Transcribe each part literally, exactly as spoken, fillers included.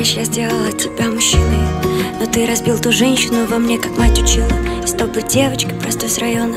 думаешь, я сделала тебя мужчиной, но ты разбил ту женщину во мне, как мать учила. И с тобой девочкой простой с района.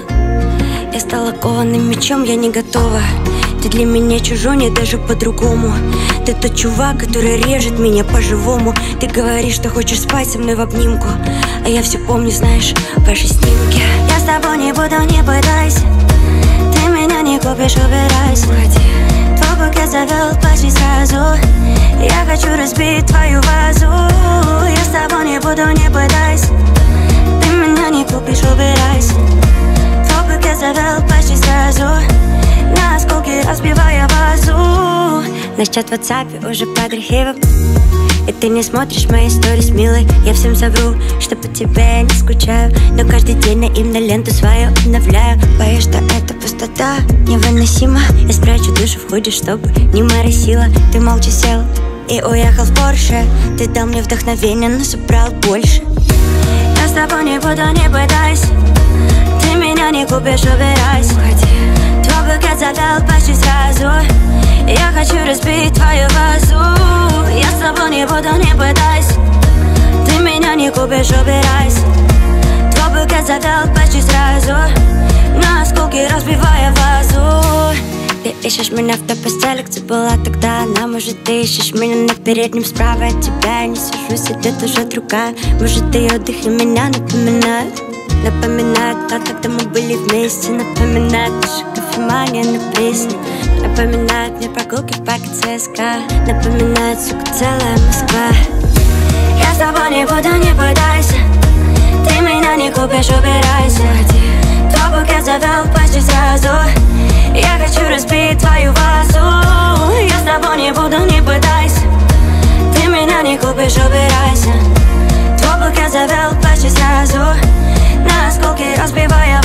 Я стала кованым мечом, я не готова. Ты для меня чужой, не даже по-другому. Ты тот чувак, который режет меня по-живому. Ты говоришь, что хочешь спать со мной в обнимку, а я все помню, знаешь, ваши снимки. Я с тобой не буду, не пытайся. Ты меня не купишь, убирайся. Твой букет завел почти сразу. Я хочу разбить твою вазу. Я с тобой не буду, не пытайся. Ты меня не купишь, убирайся. Твой букет завел почти сразу. На осколки разбивая вазу. Наш чат в WhatsApp уже под архивом. И ты не смотришь мои сторис, милый. Я всем совру, что по тебе я не скучаю, но каждый день наивно ленту свою обновляю. Боюсь, что эта пустота невыносима. Я спрячу душу в худи, чтобы не моросила. Ты молча сел и уехал в Порше. Ты дал мне вдохновение, но собрал больше. Я с тобой не буду, не пытайся. Ты меня не купишь, убирайся. Твой букет завял почти сразу. Я хочу разбить твою вазу. Я с тобой не буду, не пытайся. Ты меня не купишь, убирайся. Твой букет завял почти сразу. На осколки разбивая вазу. Ты ищешь меня в той постели, где была тогда она. Может, ты ищешь меня на переднем справа от тебя. Я не сижу, сидит уже другая. Может, ее дыхи меня напоминают. Напоминает то, когда мы были вместе. Напоминает наши кофемания на Пресне. Напоминает мне прогулки в парке ЦСКА. Напоминает, сука, целая Москва. Я с тобой не буду, не пытайся. Ты меня не купишь, убирайся. Твой букет завел почти сразу. Я хочу разбить твою вазу. Я с тобой не буду, не пытайся. Ты меня не купишь, убирайся. Твой букет завел почти сразу. На осколки разбивая